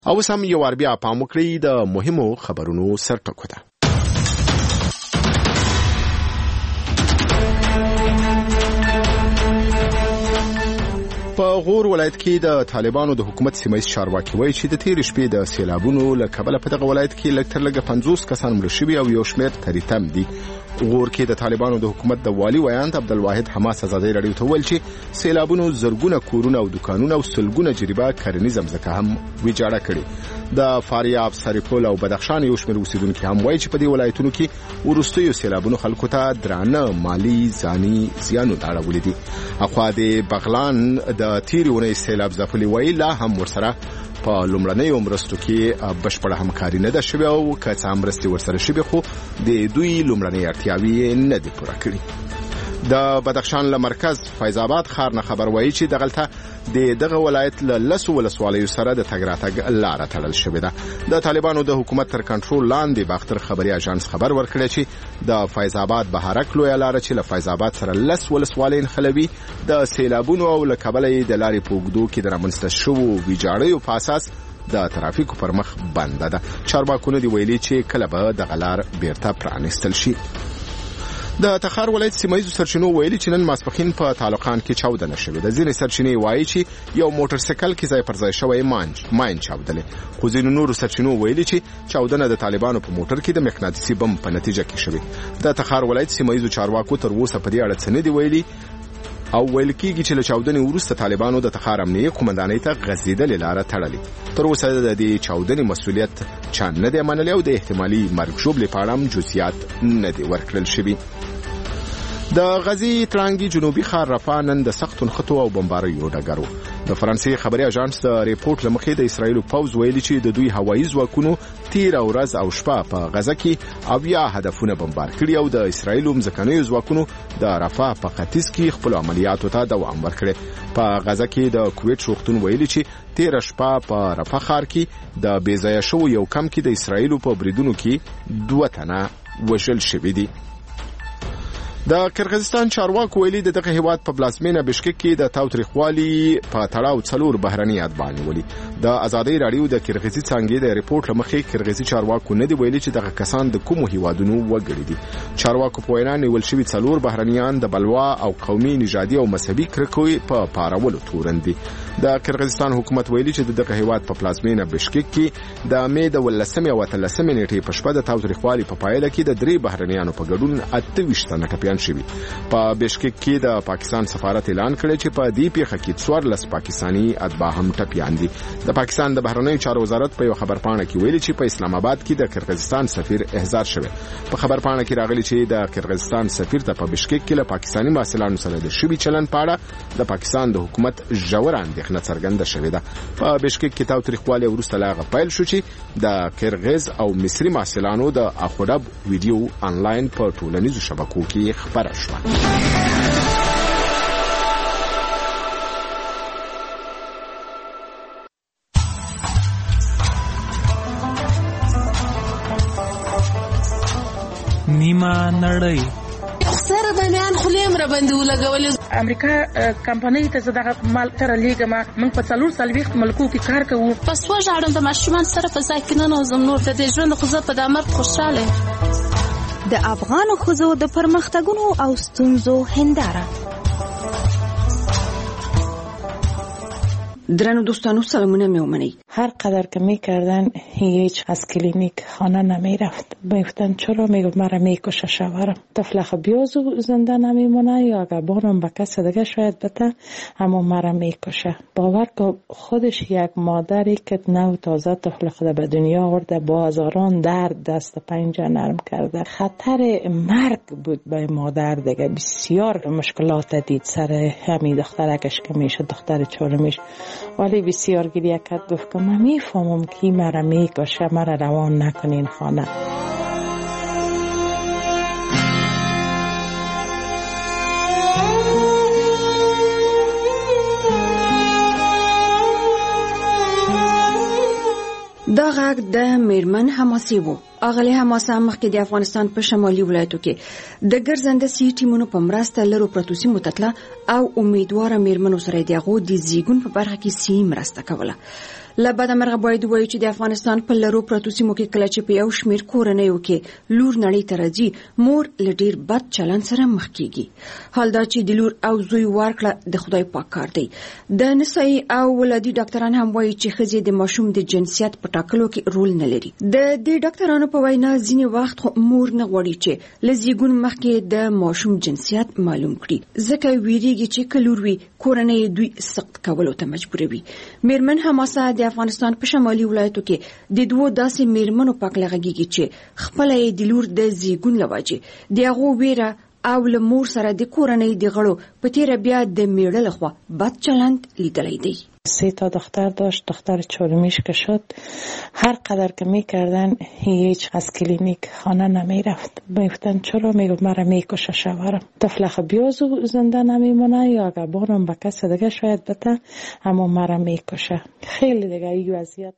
او سم یو ور بیا پام وکړئ د مهمو خبرونو سرټکو ته. په غور ولایت کې د طالبانو د حکومت سیمایي چارواکي وایي چې د تیر شپې د سیلابونو له کبله په دغه ولایت کې لږ تر لږه 50 کسان مړه شوي او یو شمېر تریتم دي. غور کې د طالبانو د حکومت د والي ویاند عبدالواحد حماس ازادي رادیو ته ویل چې سیلابونو زرګونه کورونه او دکانونه او سلګونه جریبه کرنیز ځمکه هم ویجاړه کړې. د فاریاب، سرپل او بدخشان یو شمېر اوسیدونکو هم وایي چې په دې ولایتونو کې ورستیو سیلابونو خلکو ته درانه مالی ځاني زیانونه اړولي دي. اخوا د بغلان د تیرونه سیلاب ځپلي وایي لا هم ورسره په لومړنۍ مرستو کې بشپړه همکاري نه ده شوې او که څه مرستې ورسره شوې خو د دوی لومړنۍ اړتیاوې نه دي پوره کړي. د بدخشان له مرکز فیض آباد ښار نه خبر وایي چې دغلته دغه ولایت له 10 ولسوالیو سره د تګ راتګ لاره تړل شوې ده. د طالبانو د حکومت تر کنټرول لاندې باختر خبري اژانس خبر ورکړی چې د فیض آباد بهارک لویه لاره چې له فیض آباد سره 10 ولسوالۍ نښلوي د سیلابونو او له کبله د لارې په اوږدو کې د رامنځته شوو ویجاړیو په اساس د ترافیکو پر مخ بنده ده. چارواکو دي ویلي چې کله به دغه لار بیرته پرانیستل شي. د تخار ولایت سیمایي سرچینو ویلي چې نن ماسپښین په تعلقان کې چاودنه شوې ده. ځینې سرچینې وایي چې یو موټر سایکل کې ځای پر ځای شوی ماین چاودلې، خو ځینې نورو سرچینو ویلي چې چاودنه د طالبانو په موټر کې د مقناطیسي بم په نتیجه کې شوې. د تخار ولایت سیمایي چارواکو تر اوسه په دې اړه څه نه دي ویلي او ویل کېږي چې له چاودنې وروسته طالبانو د تخار امنیه قومندانۍ ته غځېدلې لاره تړلې. تر اوسه د دې چاودنې مسؤلیت چا نه دی منلی او د احتمالي مرګ ژوبلې په اړه هم جزئیات نه دي ورکړل شوي. د غزي ترانګي جنوبي ښار رفح نن د سختو نښتو او بمباریو ډګرو. د فرانسې خبري اژانس د ریپورت لمخې د اسرایل پوز ویلي چې د دوی هوایي ځواکونو تیر ورځ او شپه په غزه کې اویا هدفونه بمبار کړي او د اسرایل ځمکنیو ځواکونو د رفح په ختیځ کې خپل عملیاتو ته دوام ورکړي. په غزه کې د کویت روغتون ویلي چې تیر شپه په رفح ښار کې د بیځایه شو یو کم کې د اسرایل په بریدونو کې 2 تنه وژل شوي دي. د کرغیزستان چارواکو ویلي دغه هیواد په پلازمینه بشکک کې د تاوتریخوالي په تړاو 4 بهرني اتباع نیولي. د ازادي رادیو د کرغیزي څنګه د ریپورت لمخې کرغیزي چارواکو نه دی ویلي چې دغه کسان د کومو هیوادونو وګړي دي. چارواکو په وینا نیول شوی 4 بهرنیان د بلوا او قومي نژادي او مذهبي کرکوي په پارولو تورن دي. د کرغیزستان حکومت ویلي چې دغه هیواد په پلازمینه بشکک کې د مې د 13 او 13 نیټې په شپه د تاوتریخوالي په پایله کې د 3 بهرنیانو په ګډون 28 تنه ټپیان شوي. په بشکک کې د پاکستان سفارت اعلان کړی چې په دې پیښه کې 14 پاکستانی اتباع هم ټپیان دي. د پاکستان د بهرنیو چارو وزارت په یو خبرپاڼه کې ویلي چې په اسلام آباد کې د کرغیزستان سفیر احضار شوی. په خبرپاڼه کې راغلي چې د کرغیزستان سفیر ته په بشکک کې له پاکستانی مسؤلانو سره د شوی چلن په اړه د پاکستان د حکومت ژور اندېښنه څرګنده شوې ده. په بشکک کې تاوتریخوالي وروسته لاغه پیل شو چې د کرغیز او مصري مسؤلانو د اخوډب ویډیو انلاین په ټولنیزو شبکو کې خبره شوه. نیمه نړۍ سره د میان خلیم را باندې ولګول. امریکا کمپنۍ ته زداغه مال تر لیګما موږ په 4 ملکو کې کار کوو. پس وژاړم د ماشومان سره په ځای کې نه نوزم نور د دې ژوند خو زه په دامر خوشاله. د افغان ښځو د پرمختګونو او ستونزو هنداره. درنو دوستانو سلامونه میومنی. هر قدر که میکردن هیچ از کلینیک خانه نمیرفت. میگفتن چرا؟ میگفت مرا میکشه شوهرم. طفل خبیاز زنده نمیمونه یا اگر بانم به کس دیگه شاید بته اما مرا میکشه. باور که خودش یک مادری که نو تازه طفل خود به دنیا آورده با هزاران درد دست پنجه نرم کرده. خطر مرگ بود به مادر دیگه. بسیار مشکلات دید سر همین دخترکش که میشه دختر چهارمیش. ولی بسیار گریه کرد. گفت که من میفهمم که مرا میکشه، مرا روان نکنین خانه. دا غږ د میرمن حماسي وو. اغلی حماسه مخکې د افغانستان په شمالي ولایتو کې د ګرځنده سي ټیمونو په مرسته لرو پروتوسی متتله او امیدواره میرمنو سره د هغو د زیږون په برخه کې سي مرسته کوله. لبعد مرغه باید وایي چې د افغانستان په لرو پرتو سیمو کې کله چې په یو شمیر کورنیو کې لور نړۍ ته راځي مور له ډیر بد چلند سره مخ کیږي. حال دا چې د لور او زوی ورکړه د خدای پاک کار دی. د نسایي او ولادي ډاکټران هم وایي چې ښځې د ماشوم د جنسیت په ټاکلو کې رول نه لري. د دې ډاکټرانو په وینا ځینې وخت مور نه غواړي چې له زیږون مخکې د ماشوم جنسیت معلوم کړي ځکه ویریږي چې کلور وي کورنۍ دوی سخت کولو ته مجبوروي. میرمن حماسه د افغانستان په شمالي ولایتو کې د دوه داسې میرمنو په اړه غږیږي چې خپل د لور د زیږون لوجه د هغه ویره او له مور سره د کورنۍ د غړو په تیر بیا د میړه لخوا بد چلند لیدلی دی. 3 تا دختر داشت. دختر چهارمیش که شد هر قدر که میکردن هیچ از کلینیک خانه نمیرفت. میگفتن چرا؟ میگفت مرا میکشه شوهرم. طفل بیاز زنده نمیمونه یا اگر بانم به کس دیگه شاید بته اما مرا میکشه. خیلی دیگه این وضعیت.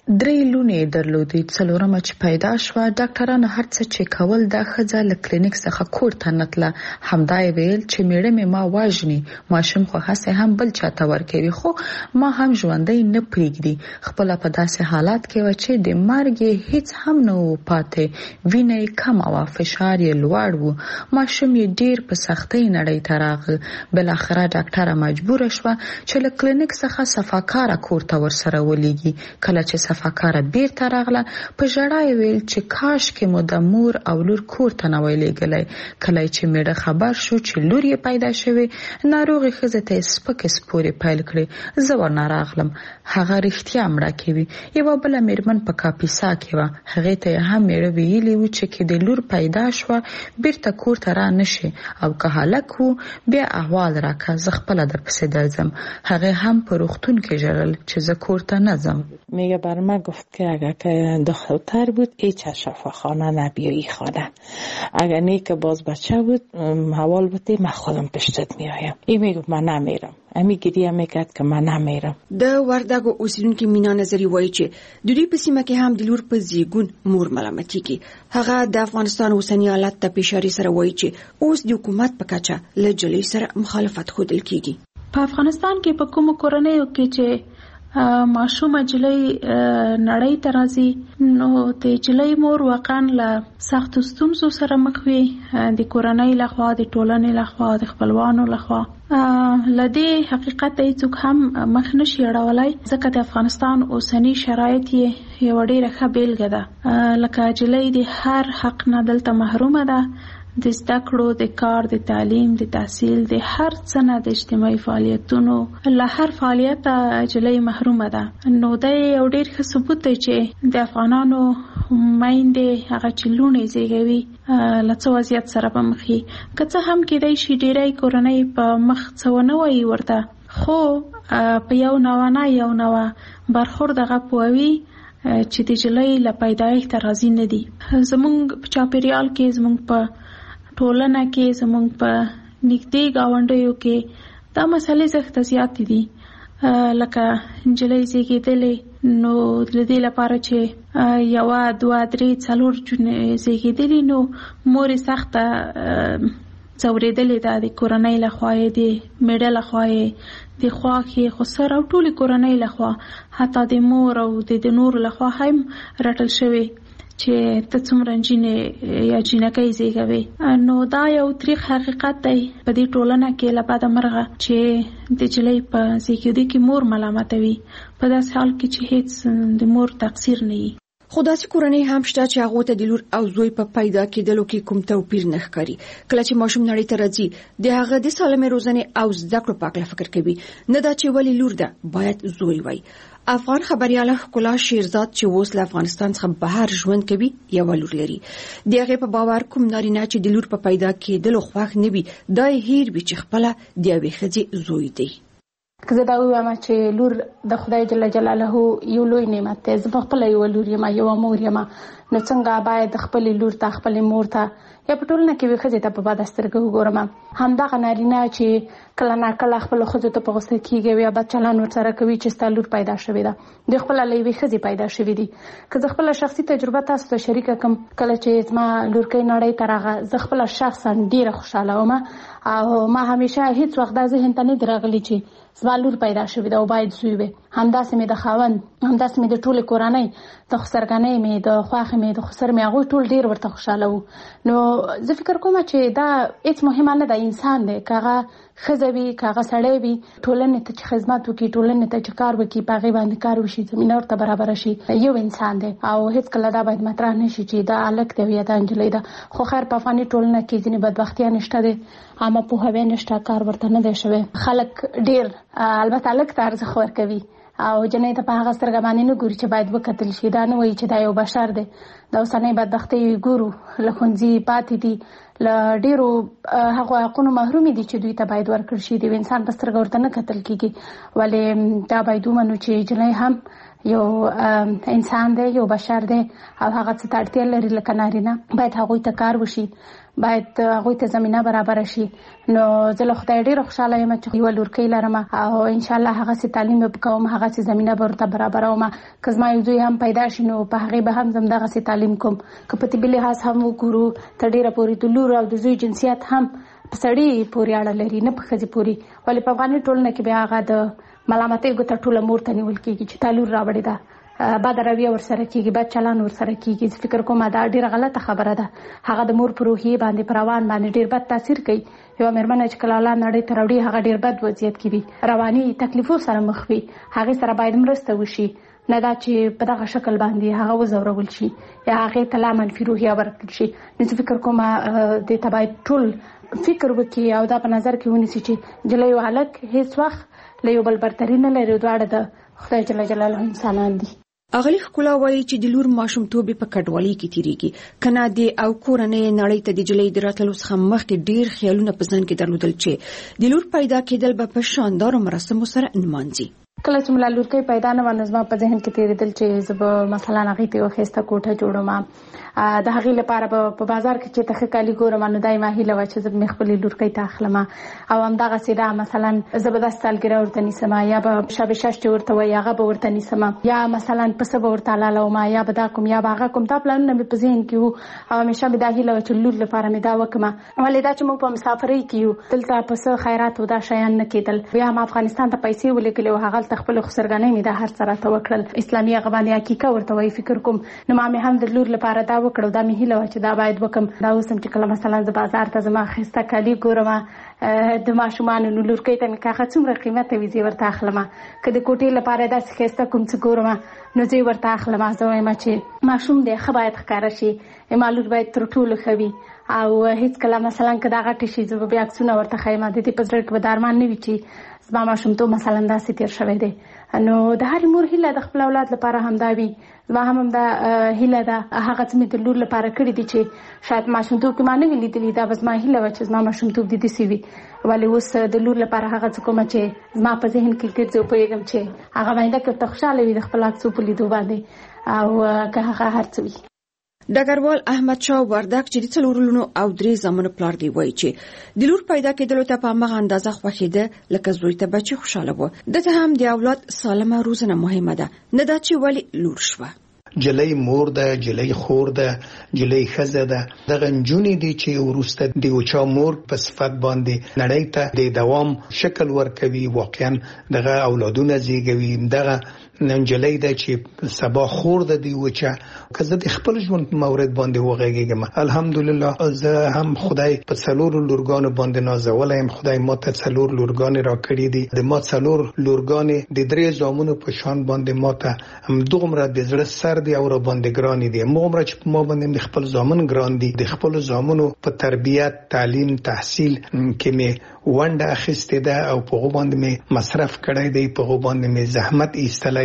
3 لونې درلودې. څلورمه چې پیدا شوه ډاکټرانو هر څه چې کول دا ښځه له کلینیک څخه کور ته نتله. همدا یې ویل چې میړه مې ما واژني ماشوم خو هسې هم بل چاته ورکوي خو ما هم ژوندی نه پرېږدي. خپله په داسې حالات کې وه چې د مرګ یې هیڅ هم نه و پاتې. وینه یې کمه وه، فشار یې لوړ و، ماشوم یې ډېر په سختۍ نړۍ ته راغله. بالاخره ډاکټره مجبوره شوه چې له کلینیک څخه صفاکاره کور ته ورسره ولېږي. کله چې صفاکاره بیرته راغله په ژړا یې ویل چې کاش کې مو د مور او لور کور ته نه وای لېږلی. کله چې میړه خبر شو چې لور یې پیدا شوې ناروغې ښځې ته یې سپکې سپورې پیل کړې. زه ورنه راغلم، هغه رښتیا مړه کوي. یوه بله میرمن په کاپیسا کې وه، هغې ته یې هم میړه ویلي و چې کې د لور پیدا شوه بیرته کور ته را نشي او که هلک و بیا احوال راکه زه خپله درپسې درځم. هغې هم په روغتون کې ژړل چې زه کور ته نه ځم. میگه بر من گفت که اگر که دختر بود هیچ شفاخانه نبیایی خانه، اگر نیک باز بچه بود حوال بودی من خودم پشتت میایم. این میگفت من نمیرم. امی گریه میکرد که من نمیرم. د وردګو اوسیدونکو مینا نظری وایي چې د دوی په سیمه کې هم د لور په زیږون مور ملامتي کی. هغه د افغانستان اوسنی حالت ته په اشاره سره وایي چې اوس د حکومت په کچه له جلۍ سره مخالفت ښودل کیږي. په افغانستان کې په کومو کورنیو کې چې ماشومه جلۍ نړۍ ته راځي نو د جلۍ مور واقعا له سختو ستونزو سره مخ وي، د کورنۍ لخوا، د ټولنې لخوا، د خپلوانو لخوا. له دې حقیقت ته هیڅوک هم مخ نشي اړولی ځکه د افغانستان اوسني شرایط یې یوه ډېره ښه بیلګه ده. لکه جلۍ د هر حق نه دلته محرومه ده، د زده کړو، د کار، د تعلیم، د تحصیل، د هر څه نه، د اجتماعي فعالیتونو له هر فعالیت جلۍ محرومه ده. نو دا یو ډېر ښه ثبوت دی چې د افغانانو میندې هغه چې لوڼې زیږوي له څه وضعیت سره به مخ وي. که څه هم کیدای شي ډېری کورنۍ په مخ څه ونه وایي ورته خو په یو نوه برخورد هغه پوهوي چې د جلۍ له پیدایښته راضي نه دي. زمونږ په چاپېریال کې، زمونږ په ټولنه کې، زمونږ په نږدې ګاونډیو کې دا مسئلې سخته زیاتې دي. لکه نجلۍ زیږېدلې نو د دې لپاره چې 1 2 3 4 جونې زیږېدلې نو مور یې سخته ځورېدلې ده، د کورنۍ لخوا یې، د میړه لخوا یې، د خواښې خسر او ټولې کورنۍ لخوا، حتی د مور او د نورو لخوا هم رټل شوې چې ته څومره نجونې یا جینکۍ زیږوې. نو دا یو تریخ حقیقت دی په دې ټولنه کې له بده مرغه چې د جلۍ په زیږېدو کې مور ملامتوي په داسې حال کې چې هیڅ د مور تقصیر نه وي. خو داسې کورنۍ هم شته چې هغو ته د لور او زوی په پیدا کېدلو کې کوم توپیر نه ښکاري. کله چې ماشوم نړۍ ته راځي د هغه د سالمې روزنې او زده کړو په اړه فکر کوي، نه دا چې ولې لور ده باید زوی وای. افغان خبرياله ښکلا شیرزاد چې اوس له افغانستان څخه بهر ژوند کوي یو لور لري. د هغې په باور کوم نارینه چې د لور په پیدا کېدلو خوښ نه وي دا یې هیر وي چې خپله د یوې ښځې زوی دی. که زه دا ووایم چې لور د خدای جل جلاله یو لوی نعمت دی. زه په خپله یوه لور یم، یوه مور یم، نو څنګه باید خپلې لور ته، خپلې مور ته یا په ټولنه کې وي ښځې ته په بده سترګه وګورم. همدغه نارینه چې کله ناکله خپلو ښځو ته په غوسه کېږي یا بد چلند ورسره کوي چې ستا لور پیدا شوې ده، دوی خپله له یوې ښځې پیدا شوي دي. که زه خپله شخصي تجربه تاسو ته شریکه کړم، کله چې زما لورکۍ نړۍ ته راغله، زه خپله شخصا ډېره خوشحاله وم او ما همیشه هیڅ وخت دا ذهن ته نه دی راغلی چې زما لور پیدا شوې ده او باید زوی وي. همداسې مې د خاوند، همداسې مې د ټولې کورنۍ، د خسرګنۍ مې، د خواښې مې، د خسر مې، هغوی ټول ډېر ورته خوشحاله وو. نو زه فکر کوم چې دا هیڅ مهمه نه ده، انسان دی، که هغه ښځه وي که هغه سړی وي، ټولنې ته چې خدمت وکړي، ټولنې ته چې کار وکړي، په هغې باندې کار وشي، زمینه ورته برابره شي، یو انسان دی او هېڅکله دا باید مطرح نه شي چې دا هلک دی یا دا نجلۍ ده. خو خیر په افغاني ټولنه کې ځینې بدبختیان نشته دی، عامه پوهاوی نشته، کار ورته نه دی شوی. خلک ډېر البته هلک ته ارزښت ورکوي او جنۍ ته په هغه سترګه باندې نه ګوري چې باید وکتل شي. دا نه وایي چې دا یو بشر دی. د اوسنۍ بدبختۍ ګورو، له ښوونځي پاتې دي، له ډېرو هغو حقونو محرومې دي چې دوی ته باید ورکړل شي. د انسان په سترګه ورته نه کتل کېږي. ولې دا باید ومنو چې جنۍ هم یو انسان دی، یو بشر دی او هغه څه ته اړتیا لري لکه نارینه. باید هغوی ته کار وشي، باید هغوی ته زمینه برابره شي. نو زه له خدای ډېره خوشحاله یم چې یوه لورکۍ لرم او انشاءالله هغسې تعلیم به کوم، هغسې زمینه به ورته برابروم. که زما یو زوی هم پیدا شي نو په هغې به هم زه همدغسې تعلیم کوم. که په طبي لحاظ هم وګورو، تر ډېره پورې د لور او د زوی جنسیت هم په سړي پورې اړه لري، نه په ښځې پورې. ولې په افغاني ټولنه کې بیا هغه د ملامتۍ ګوته ټوله مور ته نیول کېږي چې تا لور راوړې ده، بد رویه ورسره کېږي، بد چلند ورسره کېږي. زه فکر کوم دا ډېره غلطه خبره ده. هغه د مور په روحیې باندې، په روان باندې ډېر بد تاثیر کوي. یوه مېرمنه چې کله اولاد نړۍ ته راوړي هغه ډېر بد وضعیت کې وي، رواني تکلیفو سره مخ وي. هغې سره باید مرسته وشي، نه دا چې په دغه شکل باندې هغه وځورول شي یا هغې ته لا منفي روحیه ورکړل شي. نو زه فکر کوم دې ته باید ټول فکر وکړي او دا په نظر کې ونیسي چې نجلۍ او هلک هېڅ وخت له یو بل برتري نه لري، دواړه د خدای جل جلاله انسانان دي. اغلی ښکلا وایي چې د لور ماشومتوب په کډوالۍ کې تیریږي، کنه د او کورنۍ نړۍ ته د جلۍ د راتلو څخه مخکې ډیر خیالونه په ځان کې درلودل چې د لور پیدا کېدل به په شاندارو مراسمو سره نمانځي. کله چې ملا لورکۍ پیدا نه وه نو زما په ذهن کې تېرېدل چې زه به مثلا هغې ته یوه ښایسته کوټه جوړوم، د هغې لپاره به په بازار کې چې ته ښه کالي ګورم نو دا یې ما هیله وه چې زه به مې خپلې لورکۍ ته اخلم او همدغسې دا مثلا زه به داسې سالګره ورته نیسم یا به شب شش چې ورته وایي هغه به ورته نیسم یا مثلا پسه به ورته حلالوم یا به دا کوم یا به هغه کوم. دا پلانونه مې په ذهن کې وو او همیشه مې دا هیله وه چې لور لپاره مې دا وکړم. ولې دا چې موږ په مسافرۍ کې یو، دلته پسه خیرات او دا شیان نه کېدل. بیا هم افغانستان ته پیسې ولېږلې وو، هغلته خپلې خسرګنۍ مې دا هر څه راته وکړل، اسلامي هغه باندې عقیقه ورته وایي فکر کوم. نو ما مې هم د لور لپاره دا وکړ او دا مې هیله وه چې دا باید وکړم. دا اوس هم چې کله مثلا زه بازار ته ځم ښایسته کالي ګورم د ماشومانو، نو لورکۍ ته مې که هغه څومره قیمته وي زه یې ورته اخلم. که د کوټې لپاره داسې ښایسته کوم څه ګورم نو زه یې ورته اخلم. زه وایم چې ماشوم دی ښه باید ښکاره شي، ما لور باید تر ټولو ښه وي او هېڅکله مثلا که دا غټې شي زه به بیا عکسونه ورته ښیم، د دې په زړه کې به دا ارمان نه وي چې زما ماشومتوب مثلا داسې تېر شوی دی. نو د هرې مور هیله د خپل اولاد لپاره همدا وي. زما هم همدا هیله ده، هغه څه مې د لور لپاره کړي دي چې شاید ماشومتوب کې ما نه وي لیدلي، دا به زما هیله وه چې زما ماشومتوب دې داسې وي. ولې اوس د لور لپاره هغه څه کومه چې زما په ذهن کې ګرځي او پوهېږم چې هغه باید ورته خوشحاله وي د خپل عکسو په لیدو باندې او که هغه هر څه وي. ډګروال احمد شاه وردک چې د 4 لونو او 3 زامنو پلار دی وایي چې د لور پیدا کېدلو ته په هغه اندازه خوښېده لکه زوی ته بچي خوشاله و. دته هم د اولاد سالمه روزنه مهمه ده، نه دا چې ولی لور شوه. جلۍ مور ده، جلۍ خور ده، جلۍ ښځه ده. دغه نجونې دي چې وروسته د یو چا مور په صفت باندې نړۍ ته د دوام شکل ورکوي، واقعا دغه اولادونه زیږوي. دغه نجلۍ ده چې سبا خور ده دی وچا. که زه د خپل ژوند مورد باندې وغږیږم الحمدلله، زه هم خدای په 4 لورګانو باندې نازولی یم. خدای ما ته 4 لورګانې راکړي دي. د ما 4 لورګانې د 3 زامنو په شان باندې ما ته همدومره د زړه سر دي او را باندې ګران دي. همدومره چې ما باندې د خپل زامن ګران دي. د خپل زامنو په تربیت، تعلیم، تحصیل کې مې ونډه اخیستې ده او په هغو باندې مې مصرف کړی دی، په هغو باندې مې زحمت ایستلی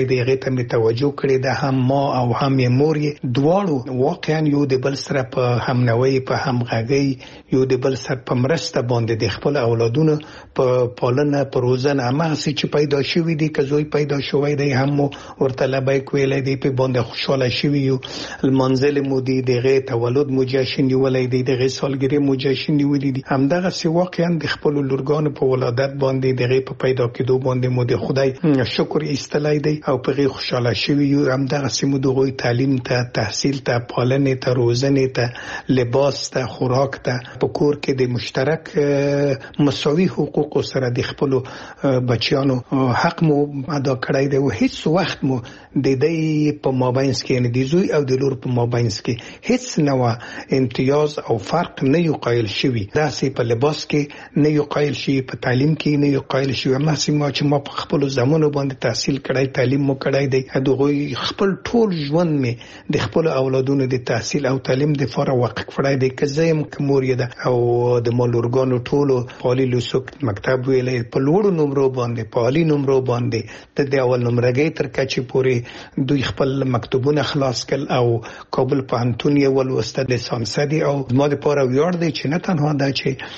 دی هغه ته می توجه کړې ده. هم ما او هم مور دواړو واقعا یو د بل سره په همنوي په همغږي یو د بل سره په مرسته باندې د خپل اولادونو په پالنه په روزنه هغه چې پیدا شوی دي که زوی پیدا شوی دی هم ورته لبیک ویلای دی په باندې خوشاله شوی یو المنزل مودي دغه تولد مو جشن نیولای دی دغه سالګری مو جشن نیولای دی. همدغه سی واقعا د خپل لورګانو په ولادت باندې دغه په پیدا کېدو باندې مو د خدای شکر ایستلای دی او په خوشاله شوی یو. همدغه سی مو دغه تعلیم ته تحصیل ته پالنې ته روزنې ته لباس ته خوراک ته په کور کې د مشترک مساوي حقوق سره د خپل بچیانو حق مو ادا کړی دی او هیڅ وخت مو د دې په مابینس کې نه دی زوی او د لور په مابینس کې هیڅ نوع امتیاز او فرق نه یو قایل شوی. داسې په لباس کې نه یو قایل شي په تعلیم کې نه یو قایل شي. ما چې ما په خپل زمانو باندې تحصیل کړی تعلیم مو کړی دی دغه خپل ټول ژوند می د خپل اولادونو د تحصیل او تعلیم د فار وقف کړی دی که زم کومور ده او د مالورګانو ټولو پالي لوسک مکتب ویلې په لوړو نمبر باندې پالي نمبر باندې د اول نمبرګي تر کچې پورې دوی خپل مکتوبونه خلاص کړل او کابل پوهنتون یې ولوسته لیسانس دي او ما د پاره ویاړ دی چې نه تنها دا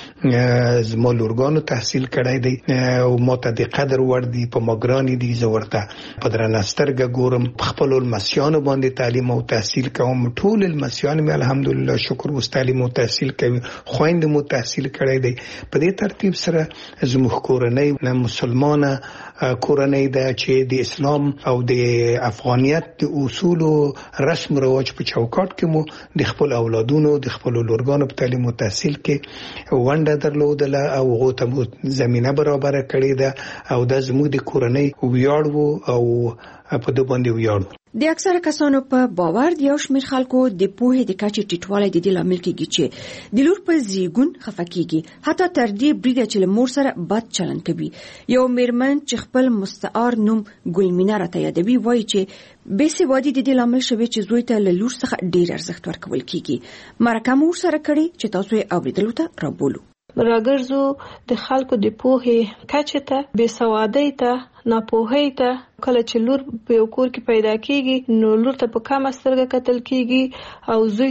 چې زما لورګانو تحصیل کړی دی او ماته د قدر ور دي په ماګرانی دي زورته په درنسترګه ګورم خپل المسیانو باندې تعلیم او تحصیل کوم. ټول المسیان مې الحمدلله شکر و تعلیم او تحصیل کوي خويند مو تحصیل کړی دی. په دې ترتیب سره زموږ کورنۍ مسلمانه کورنۍ ده چې د اسلام او د افغانیت د اصول او رسم رواج په چوکاټ کې مو د خپل اولادونو د خپل لورګانو په تعلیم او تحصیل کې ونده درلودله او غوته زمينه برابر کړې ده او د زموږ د کورنۍ ویاړ وو او په دې باندې ویاړ. د اکثره کسانو په باور د یو شمېر خلکو د پوهې د کچې ټیټوالی د دې لامل کېږي چې د لور په زیږون خفه کېږي حتی تر دې بریده چې له مور سره بد چلند کوي. یو میرمن چې خپل مستعار نوم ګلمینه راته یادوي وایي چې بېسوادي د دې لامل شوی چې زوی ته له لور څخه ډېر ارزښت ورکول کېږي. مرکه مو ورسره کړې چې تاسو یې اورېدلو ته رابولو. راګرځو د خلکو د پوهې کچې ته بېسوادۍ ته ناپوهۍ ته کله چې لور په یو کور کې پیدا کیږي نو لور ته په کم سترګه کتل کیږي او زوی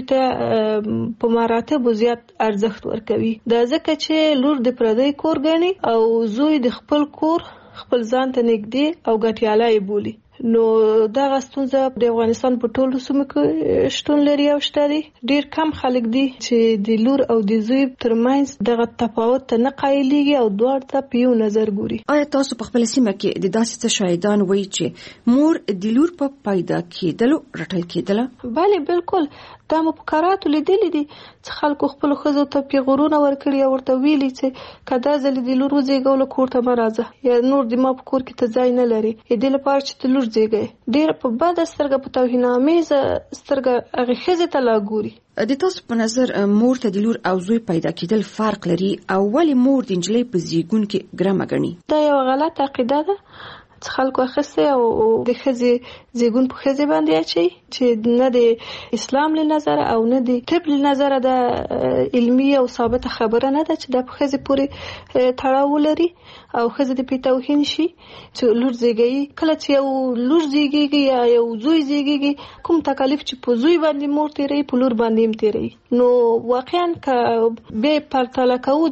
ته په مراتب زیات ارزښت ورکوي. دا ځکه چې لور د پردی کور ګڼي او زوی د خپل کور خپل ځان ته نږدې او ګټیالی بولي. نو دا غستونزه د افغانستان په ټولو سیمو کې شتون لري او شته دي. ډیر کم خلک دي چې د لور او د زوی ترمنځ دغه تفاوت نه قایلیږي او دواړه ته په یو نظر ګوري. آیا تاسو په خپل سیمه کې د داسې څه شاهدان وایي چې مور د لور په پیدا کېدلو رټل کېدله؟ بله بالکل دا مو په کاراتو لیدلې دي چې خلکو خپل ښځو ته پیغورونه ورکړي او ورته ویلي چې که دا ځلې د لور وزېږوله کور ته مه راځه یا نور د ما په کور کې ته ځای نه لري د دې لپاره چې د لور زېږی ډېره په بده سترګه په توهینامیزه سترګه هغې ښځې ته لا ګوري. د تاسو په نظر مور ته د لور او زوی پیدا کېدل فرق لري او ولې مور د نجلۍ په زیږون کې ګرمه ګڼي؟ دا یو غلط عقیده ده چې خلکو اخیسته او د ښځې زیږون په ښځې باندې اچوي چې نه د اسلام له نظره او نه د طب له نظره دا علمي او ثابته خبره نه ده چې دا په ښځې پورې تړاو ولري او ښځه د پې توهین شي چې لور زیږوي. کله چې یو لور زیږېږي یا یو زوی زیږېږي کوم تکالیف چې په زوی باندې مور تیروي په لور باندې هم تیروي. نو واقعا که بې پرتله کوو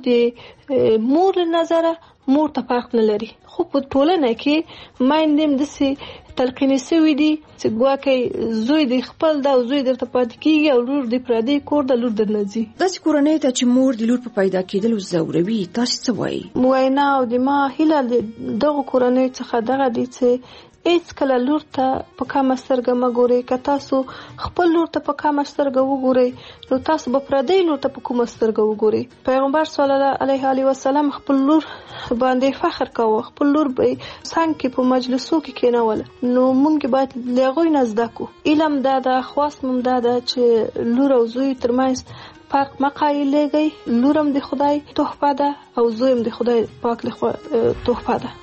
د مور له نظره مور ته فرق نه لري خو په ټولنه کې مایندې هم داسې تلقینې سوي دي چې ګواکې زوی د خپل ده او زوی درته پاتې کېږي او لور د پردی کور ده لور درنه ځي. داسې کورنۍ ته چې مور د لور په پیدا کېدلو ځوروي تاسو څه وایي؟ وینا او د ما هیله د دغو کورنیو څخه دغه دي چې هیڅ کله لور ته په کمه سترګه مه ګورئ. که تاسو خپل لور ته په کمه سترګه وګورئ نو تاسو به پردی لور ته په کومه سترګه وګورئ. پیغمبر صلی الله علیه وسلم خپل لور باندې فخر کاوه. خپل لور به څنګه کې په مجلسو کې کېنول نو موږ باید له هغوی نه زده کړو. علم دا ده خواست مم دا ده چې لور او زوی ترمنځ فرق مه قایلېږئ. لور هم د خدای تحفه ده او زوی هم د خدای پاک لخوا تحفه ده.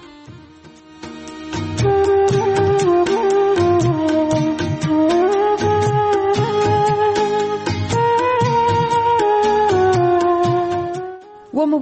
و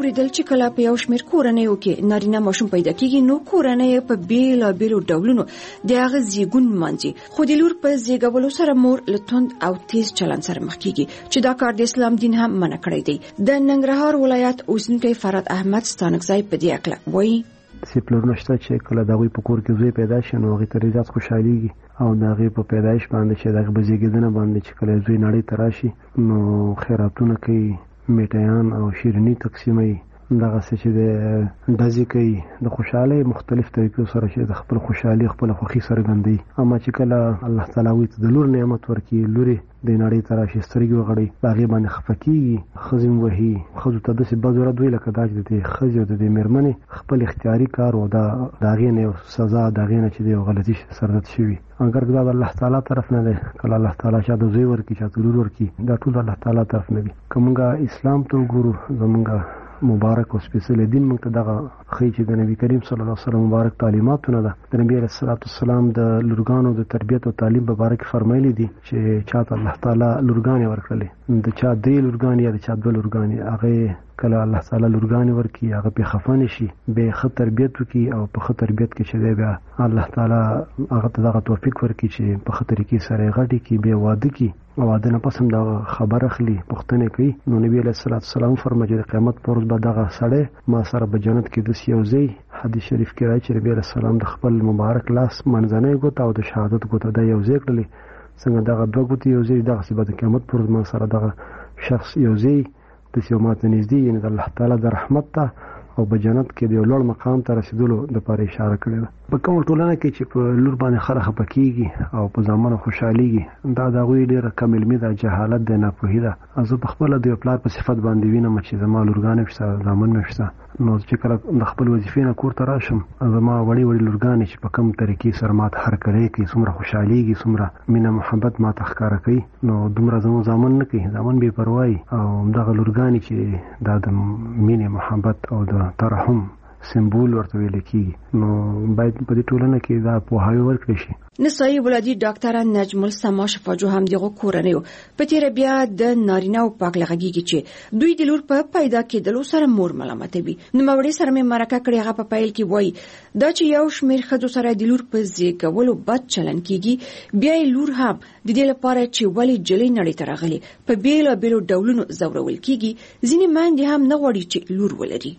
واوریدل چې کله په یو شمېر کورنیو کې نارینه ماشوم پیدا کیږي نو کورنۍ په بیلابیلو ډولونو د هغه زیږون مانځي، خو د لور په زیږولو سره مور له توند او تیز چلند سره مخ کیږي چې دا کار د اسلام دین هم منع کړی دی. د ننګرهار ولایت اوسیدونکی فراد احمد ستانکزی په دې اړه وایي چې پلرونه شته چې کله د هغوی په کور کې زوی پیدا شي نو هغې ته زیات خوشحالېږي او د هغې په پیدایش باندې چې د هغې په زیږېدنه باندې چې کله زوی نړۍ ته راشي نو خیراتونه کوي، میټیان او شیریني تقسیموي، دغسې چې د ډزې کوي، د خوشحالۍ مختلف طریقو سره چې د خپل خوشحالي خپله خوښي څرګندوي. اما چې کله الله تعالی هغوی ته د لور نعمت ورکړي، لورې د نړۍ ته راشي، سترګې وغړوي، په هغې باندې خفه کېږي، ښځې هم وهي، ښځو ته داسې بد ورد وي لکه دا چې د دې ښځې او د دې مېرمنې خپل اختیاري کار و، د هغې نه یو سزا، د هغې نه چې د یو غلطي سرزد شوي، اگر دا د الله تعالی طرف نه دی. کله الله تعالی چا د زوی ورکړي، چا ته لور ورکړي، دا ټول الله تعالی طرف نه وي. که موږ اسلام ته وګورو، زموږ مبارک او سپیڅلی دین موږ ته دغه ښیي چې د نبي کریم صلی الله علیه وسلم مبارک تعلیماتونه ده. د نبي علیه السلام د لورګانو د تربیت او تعلیم په باره کې فرمایلی دي چې چاته الله تعالی لورګانې ورکړلې، د چا 3 لورګانې یا د چا 2 لورګانې، هغې کله الله تعالی لورګانې ورکړي، هغه پې خفه نه شي، بیا ښه تربیت وکړي او په ښه تربیت کې چې دی بیا الله تعالی هغه ته دغه توفیق ورکړي چې په ښه طریقې سره یې غټې کړي، بیا واده کړي او واده نه پس هم دغه خبر اخلي، پوښتنې کوي. نو نبي علیه السلام فرمایي چې د قیامت په ورځ به دغه سړی ما سره په جنت کې داسې یو ځای، حدیث شریف کې راځي چې نبي علیه السلام د خپل مبارک لاس منځنۍ ګوته او د شهادت ګوته دا یو ځای کړلې، څنګه دغه 2 ګوتې یو ځای، دغسې به د قیامت په ورځ ما سره دغه شخص یو ځای داسې یو ماته نږدې، یعنې د الله تعالی د رحمت ته او په جنت کې د یو لوړ مقام ته رسیدلو دپاره اشاره کړې ده. په کومه ټولنه کې چې په لور باندې خلک خفه کېږي او په زامنو خوشحالېږي، دا د هغوی ډېره کم علمي ده، جهالت ده، ناپوهي ده. زه په خپله د یو پلار په صفت باندې وینم چې زما لورګانې شته، زامن مې شته، نو چې کله د خپل وظیفې نه کور ته راشم، زما وړې وړې لورګانې چې په کوم طریقې سره ما ته هرکلی کوي، څومره خوشحالېږي، څومره مینه محبت ما ته ښکاره کوي، نو دومره زموږ زامن نه کوي، زامن بې پروایي. او همدغه لورګانې چې دا د مینې محبت او د ترحم سمبول ورته ویل کېږي، نو باید په دې ټولنه کې دا پوهاوی ورکړی شي. نسایي ولادي ډاکټره نجم السما شفاجو هم دغه کورنیو په تیر بیا د نارینه او پاک لغږیږي چې دوی د لور په پیدا کېدلو سره مور ملامتوي. نو موري سره مې مرکه کړې، هغه په پیل کې وایي دا چې یو شمېر ښځو سره د لور په زیږولو بد چلن کېږي، بیا یې لور هم د دې لپاره چې ولې جلۍ نړۍ ته راغلې په بیلابیلو ډولونو ځورول کېږي. ځینې میندې هم نه غواړي چې لور ولري.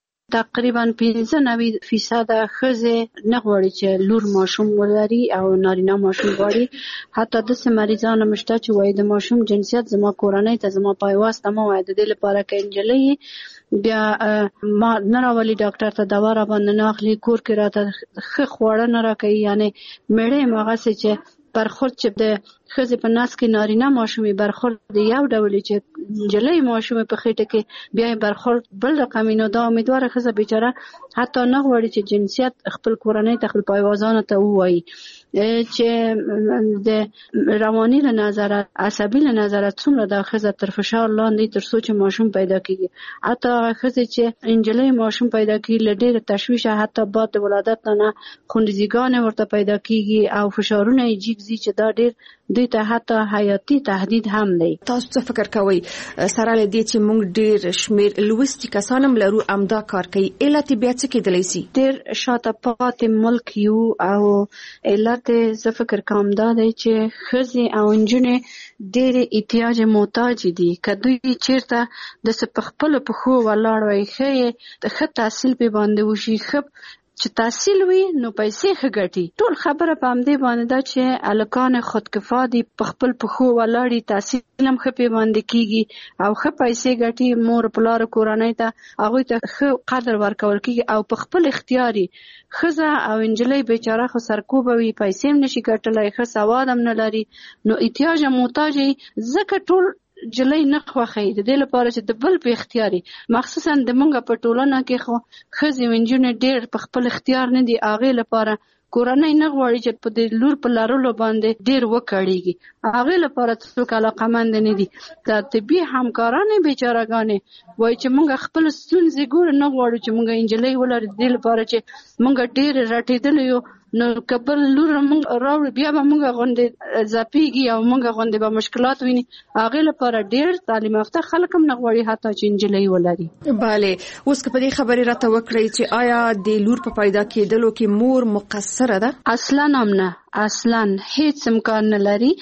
تقریبا 95% ښځې نه غواړي چې لور ماشوم ولري او نارینه ماشوم غواړي. حتی داسې مریضان هم شته چې وایي د ماشوم جنسیت زما کورنۍ ته زما پیوسته مه وایه، د دې لپاره که نجلۍ بیا ما نه راولي ډاکټر ته دوا را باندې نه اخلي، کور کې راته ښه خواړه نه راکوي، یعنې مېړه یم هغسې چې برخورد چې د ښځې په نس کې نارینه ماشومې برخورد د یو ډول چې نجلۍ ماشومې په خېټه کې بیا یې برخورد بل رقم. نو دا امیدواره ښځه بیچاره حتی نه غواړي چې جنسیت خپل کورنۍ ته خپل پایوازانو ته ووایي، چې د رواني له نظره عصبي له نظره څومره دا ښځه تر فشار لاندې تر څو چې ماشوم پیدا کېږي. حتی ښځې چې نجلۍ ماشوم پیدا کېږي له ډېره تشویشه، حتی بعد د ولادت نه خونریزیګانې ورته پیدا کېږي او فشارونه یې جګ ځي چې دا ډېر دوی ته حتی حیاتي تهدید هم دی. تاسو څه فکر کوئ سره له دې چې موږ ډېر شمېر لوستي کسان هم لرو امدا کار کوي، علت بیا څه کېدلی شي؟ ډېر شاته پاتې ملک یو او علت زه فکر کوم دا دی چې ښځې او نجونې ډېرې احتیاج محتاج دي. که دوی چېرته داسې په خپلو پښو ولاړ وای، ښه تحصیل پې باندې وشي، ښه چې تحصیل وي نو پیسې ښه ګټي. ټول خبره په همدې باندې ده چې هلکان خودکفا دي، په خپل پښو ولاړ دي، تحصیل هم ښه پې باندې کېږي او ښه پیسې ګټي، مور پلار کورنۍ ته هغوی ته ښه قدر ورکول کېږي او په خپل اختیار ښځه او نجلۍ بیچاره خو سرکوبه وي، پیسې هم نشي ګټلی، ښه سواد هم نه لري، نو احتیاج محتاج ځکه ټول جلۍ نه خوښوي. د دې لپاره چې د بل په اختیاري، مخصوصا د مونږ په ټولنه کې خو ښځې او نجونې ډېر په خپل اختیار نه دي، هغې لپاره کورنۍ نه غواړي چې په دې لور په لرلو باندې ډېر وکړېږي، هغې لپاره څوک علاقمند نه دي. دا طبي همکارانې بیچارهګانې وایي چې مونږ خپل ستونزې ګورو، نه غواړو چې مونږ نجلۍ ولرو، د دې لپاره چې مونږ ډېر رټېدلی یو نو کبل لور موږ راوړي بیا به موږ غونډې زپیږي او موږ غونډې به مشکلات ویني. هغه لپاره ډېر تعلیم یافته خلک هم نه غواړي حتی چې نجلۍ ولري. bale اوس که په دې خبرې راته وکړئ چې آیا د لور په پیدا کېدلو کې مور مقصره ده؟ اصلا هم نه، اصلا هیڅ امکان نه لري.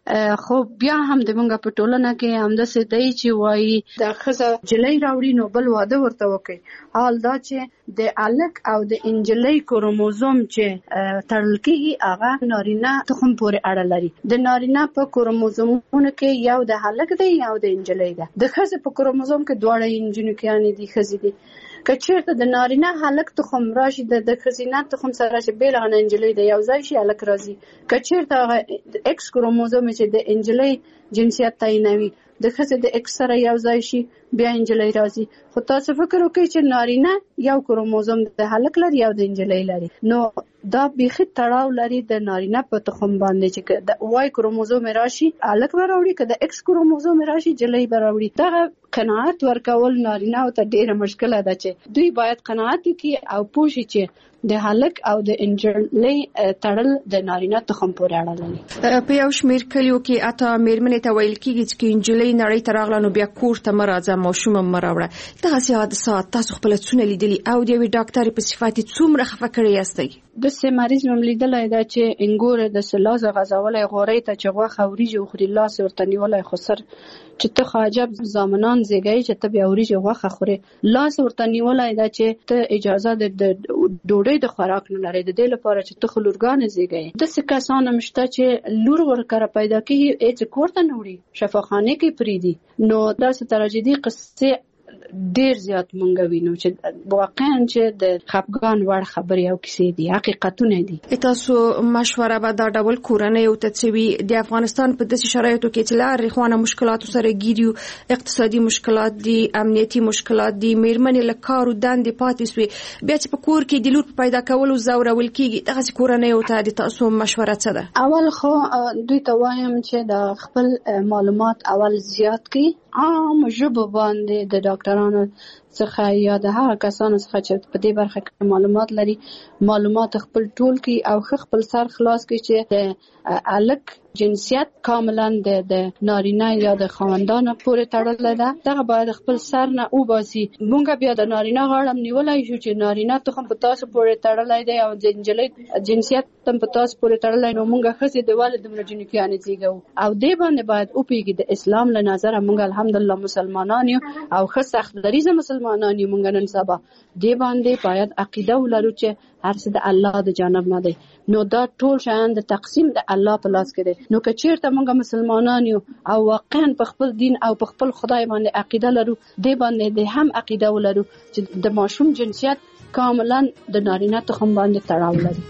خو بیا هم د موږ په ټولنه کې همداسې دی چې وایي د ښځه نجلۍ راوړي نو بل واده ورته وکړي. حال دا چې د هلک او د نجلۍ کروموزوم چې تړل کېږي هغه نارینه تخم پورې اړه لري. د نارینه په کروموزومونو کې یو د هلک دی یو د نجلۍ دی. د ښځې په کروموزوم کې دواړه نجونې کې دي ښځې دي. که چېرته د نارینه هلک تخم راشي د ښځینه تخم سره چې بېل هغه نجلۍ د یو ځای شي هلک راځي. که چېرته هغه ایکس کروموزوم چې د نجلۍ جنسیت تعینوي د ښځې د ایکس سره یو ځای شي بیا نجلۍ راځي. خو تاسو فکر وکړئ چې نارینه یو کروموزوم د هلک لري یو د نجلۍ لري، نو دا بیخي تړاو لري د نارینه په تخم باندې چې د وای کروموزوم راشي هلک به راوړي، که د ایکس کروموزوم راشي نجلۍ به راوړي. دغه قناعت ورکول نارینه او ته ډېره مشکله ده چې دوی باید قناعت وکړي او پوه شي چې د هلک او د نجلۍ تړل د نارینه تخم پورې اړه لري. په یو شمېر کلیو کې اته مېرمنې ته ویل کېږي چې نجلۍ نړۍ ته راغله نو بیا کور ته مه راځه، ماشوم هم مه راوړه. دغسې حادثات تاسو خپله څونه لیدلي او د یوې ډاکټرې په صفت یې څومره خفه کړی یاستئ؟ داسې مریض مې لیدلی ده چې انګور د لاس غځولی غوړۍ ته چې غوښه وریجې وخوري لاس ورته نیولی خو سر چې ته خو عجب زامنان زیږئ چې ته بیا وریجې غوښه خورې، لاس ورته نیولی ده چې ته اجازه د ډوډۍ د خوراک نه لرې د دې لپاره چې ته خو لورګانې زیږئ. داسې کسان هم شته چې لور ورکره پیدا کېږي هېڅ کور ته نه وړي، شفاخانې کې پرېږدي. نو داسې تراژیدي قصې ډیر زیات مونږ وینو چې واقعا چې د خفګان وړ خبرې او کیسې دي، حقیقتونه دي. تاسو مشوره به دا ډول کورنۍ او تڅوي د افغانستان په داسې شرایطو کې چې لارې خوانه مشکلاتو سره ګیریو، اقتصادي مشکلات دي، امنیتي مشکلات دي، میرمنې له کار او دندې پاتې سوې، بیا چې په کور کې د لور په پیدا کولو ځورول کېږي، دغسې کورنۍ او ته د تاسو مشوره څه ده؟ اول خو دوی ته وایم چې د خپل معلومات اول زیات کړي، عام ژبو باندې د ډاکټرانو څخه یا د هغه کسانو څخه چې په دې برخه کې معلومات لري معلومات خپل ټول کړي او خپل سر خلاص کړي چې د هلک جنسیت کاملا د نارینه یا د خاوندانو پورې تړلی ده. دغه باید خپل سر نه وباسي. مونږ بیا د نارینه غاړه نیولی شو چې نارینه تخم په تاسو پورې تړلی دی او د نجلۍ جنسیت هم په تاسو پورې تړلی، نو مونږ ښځې د ولې دومره جنکیانې زیږوو. او دې باندې باید وپوهېږي د اسلام له نظره مونږ الحمدلله مسلمانان یو او ښه سخت دریځه مسلمانان یو. مونږ نن سبا دې باندې باید عقیده ولرو چې هر څه د الله د جانب نه دی، نو دا ټول شیان د تقسیم د الله په لاس کې دی. نو که چیرته مونږ مسلمانان یو او واقعا په خپل دین او په خپل خدای باندې عقیده لرو، دې باندې د هم عقیده ولرو چې د ماشوم جنسیت کاملا د نارینه تخم باندې تړاو لري.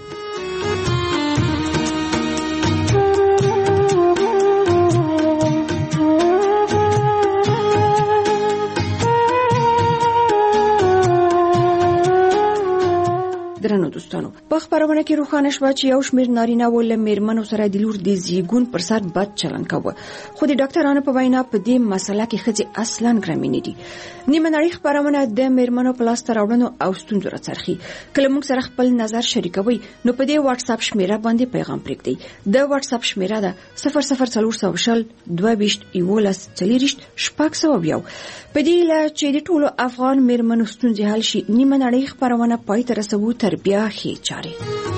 درنو دوستانو، په خبرونه کې روښانه شوه چې یو شمېر نارینه و له میرمنو سره د لور د زیږون پر سر بد چلند کوه، خو د ډاکټرانو په وینا په دې مسله کې ښځې اصلا ګرمې نه دي. نیمه نړۍ خبرونه د میرمنو په لاسته راوړنو او ستونزو راڅرخي. کله موږ سره خپل نظر شریکوئ نو په دې واتس اپ شمیره باندې پیغام پرېږدئ. د واتس اپ شمیره ده 00400 22 11 40 602. په دې له چې د ټولو افغان میرمنو ستونزې حل شي، نیمه نړۍ خبرونه پای ته رسوو تر بیا ښې چارې.